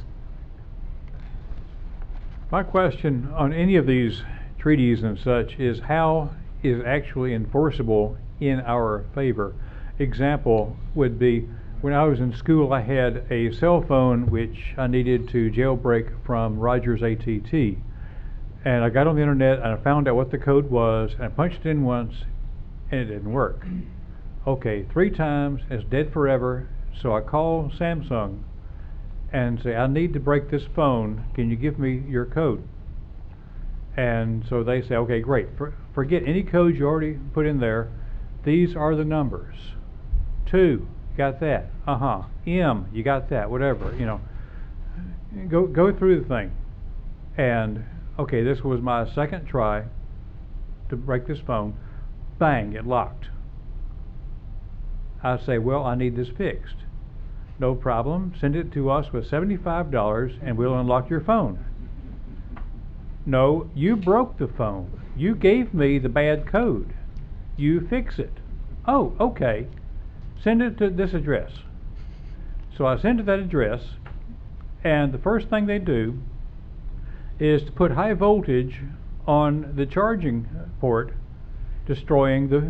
My question on any of these treaties and such is how is actually enforceable in our favor. Example would be when I was in school, I had a cell phone which I needed to jailbreak from Rogers AT&T, and I got on the internet and I found out what the code was and I punched it in once and it didn't work. Okay, 3 times, it's dead forever. So I call Samsung and say, I need to break this phone, can you give me your code? And so they say, okay, great, forget any code you already put in there, these are the numbers. 2, got that, M, you got that, whatever, you know. Go through the thing. And okay, this was my 2nd try to break this phone, bang, it locked. I say, well, I need this fixed. No problem, send it to us with $75 and we'll unlock your phone. No, you broke the phone. You gave me the bad code. You fix it. Oh, okay. Send it to this address. So I send to that address, and the first thing they do is to put high voltage on the charging port, destroying the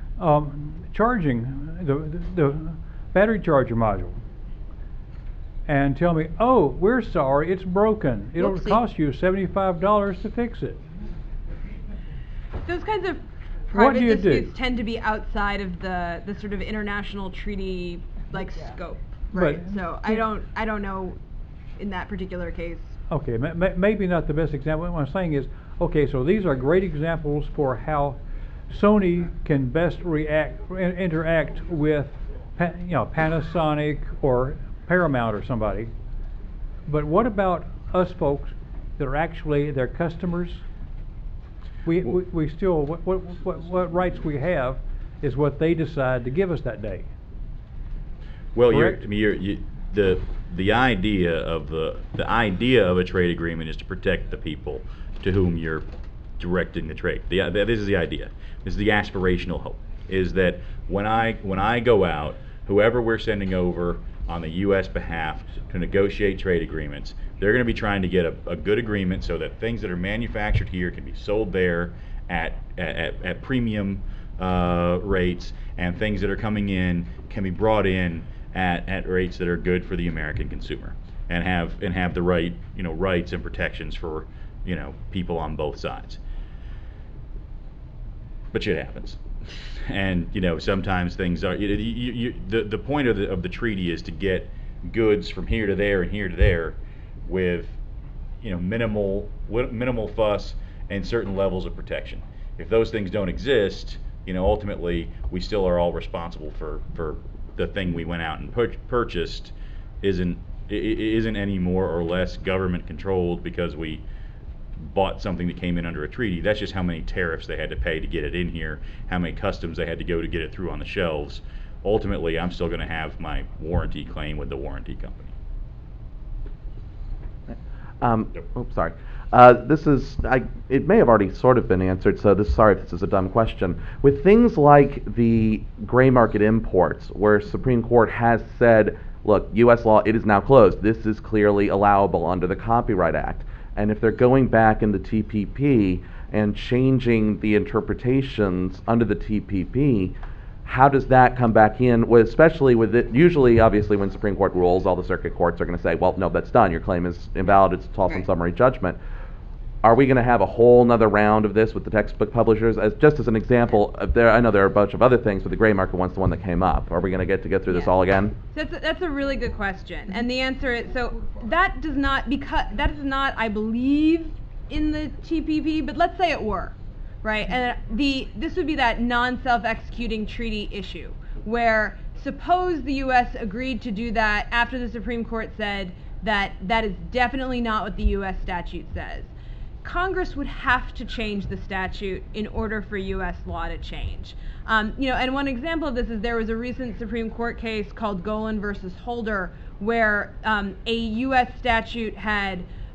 the battery charger module, and tell me, oh, we're sorry, it's broken. It'll Whoopsie. cost you $75 to fix it. Those kinds of What do private you do? disputes tend to be outside of the sort of international treaty like scope, right? But- So I don't know in that particular case. Okay, maybe not the best example. What I'm saying is, okay, so these are great examples for how Sony can best interact with, Panasonic or Paramount or somebody. But what about us folks that are actually their customers? We still, what rights we have is what they decide to give us that day. Well, Correct? the idea of a trade agreement is to protect the people to whom you're directing the trade. This is the idea. This is the aspirational hope. Is that when I go out, whoever we're sending over on the U.S. behalf to negotiate trade agreements, they're going to be trying to get a good agreement so that things that are manufactured here can be sold there at premium rates, and things that are coming in can be brought in at rates that are good for the American consumer, and have the right rights and protections for people on both sides. But shit happens, and sometimes things are. The point of the treaty is to get goods from here to there and here to there, with minimal fuss and certain levels of protection. If those things don't exist, ultimately we still are all responsible for the thing we went out and purchased isn't any more or less government controlled because we bought something that came in under a treaty. That's just how many tariffs they had to pay to get it in here, how many customs they had to go to get it through on the shelves. Ultimately, I'm still going to have my warranty claim with the warranty company. Oops, sorry. This is, it may have already sort of been answered, so sorry if this is a dumb question. With things like the gray market imports, where Supreme Court has said, look, U.S. law, it is now closed. This is clearly allowable under the Copyright Act. And if they're going back in the TPP and changing the interpretations under the TPP, how does that come back in, especially with it? Usually, obviously, when Supreme Court rules, all the circuit courts are going to say, well, no, that's done. Your claim is invalid. It's tossed on summary judgment. Are we going to have a whole nother round of this with the textbook publishers? Just as an example, I know there are a bunch of other things, but the gray market one's the one that came up. Are we going to get through this all again? That's a really good question, and the answer is that does not, I believe, in the TPP, but let's say it were, right? And this would be that non-self-executing treaty issue, where suppose the U.S. agreed to do that after the Supreme Court said that is definitely not what the U.S. statute says. Congress would have to change the statute in order for U.S. law to change. And one example of this is there was a recent Supreme Court case called Golan versus Holder, where a U.S. statute had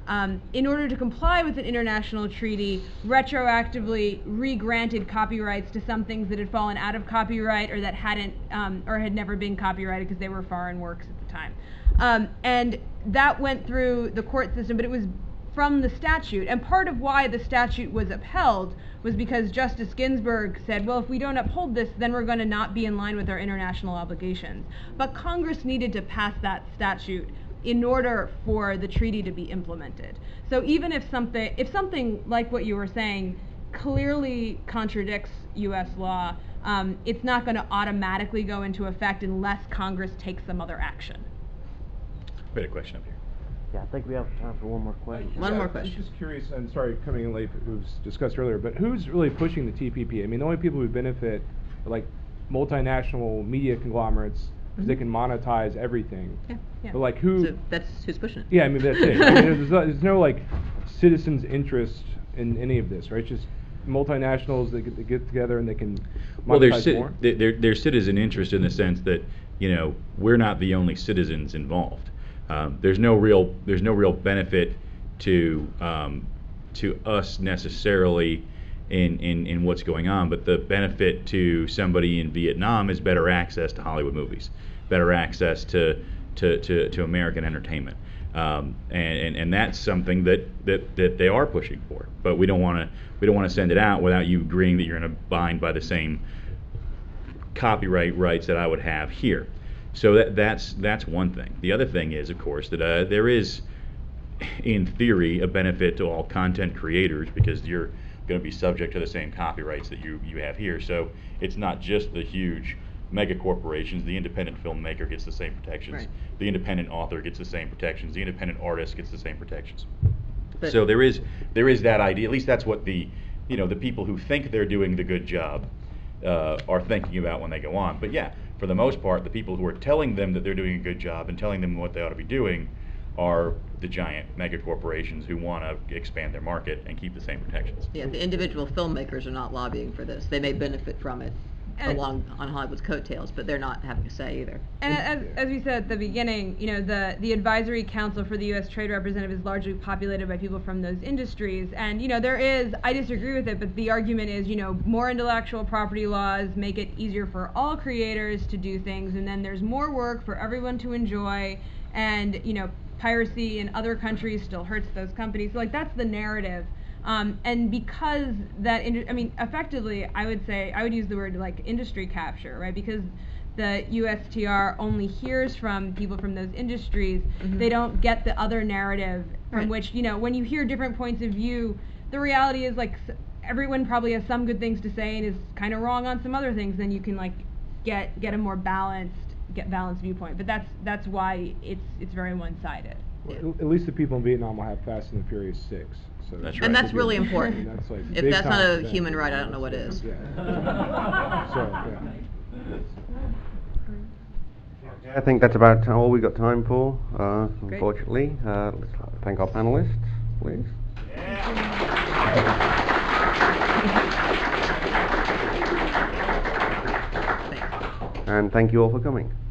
in order to comply with an international treaty, retroactively re-granted copyrights to some things that had fallen out of copyright or that hadn't or had never been copyrighted because they were foreign works at the time. And that went through the court system, but it was from the statute. And part of why the statute was upheld was because Justice Ginsburg said, well, if we don't uphold this, then we're going to not be in line with our international obligations. But Congress needed to pass that statute in order for the treaty to be implemented. So even if something like what you were saying clearly contradicts U.S. law, it's not going to automatically go into effect unless Congress takes some other action. We had a question up here. Yeah, I think we have time for one more question. One more I was question. just curious, and sorry coming in late, it was discussed earlier, but who's really pushing the TPP? I mean, the only people who benefit are like multinational media conglomerates, because they can monetize everything. Yeah, yeah. But like who? So that's who's pushing it. Yeah, I mean that's it. I mean, there's no like citizens' interest in any of this, right? It's just multinationals that get together and they can monetize more. There's citizen interest in the sense that, you know, we're not the only citizens involved. There's no real benefit to us necessarily in what's going on, but the benefit to somebody in Vietnam is better access to Hollywood movies, better access to American entertainment, and that's something that they are pushing for. But we don't want to send it out without you agreeing that you're going to abide by the same copyright rights that I would have here. So that's one thing. The other thing is, of course, that there is, in theory, a benefit to all content creators because you're going to be subject to the same copyrights that you have here. So it's not just the huge mega corporations. The independent filmmaker gets the same protections. Right. The independent author gets the same protections. The independent artist gets the same protections. But so there is that idea. At least that's what the people who think they're doing the good job are thinking about when they go on. But yeah, for the most part, the people who are telling them that they're doing a good job and telling them what they ought to be doing are the giant mega corporations who want to expand their market and keep the same protections. yeah, the individual filmmakers are not lobbying for this. They may benefit from it on Hollywood's coattails, but they're not having a say either. And as we said at the beginning, you know, the advisory council for the U.S. Trade Representative is largely populated by people from those industries. And, you know, I disagree with it, but the argument is, you know, more intellectual property laws make it easier for all creators to do things, and then there's more work for everyone to enjoy, and, you know, piracy in other countries still hurts those companies. So, like, that's the narrative. And because effectively, I would use the word like industry capture, right? Because the USTR only hears from people from those industries. Mm-hmm. They don't get the other narrative from Right. which, you know, when you hear different points of view, the reality is like everyone probably has some good things to say and is kind of wrong on some other things. Then you can like get a more balanced viewpoint. But that's why it's very one-sided. Well, at least the people in Vietnam will have Fast and the Furious 6. So That's And right. that's really important. That's like If big that's not time a for them. human right, I don't know what is. Yeah. So, yeah. I think that's about all we've got time for, unfortunately. Let's thank our panelists, please. And thank you all for coming.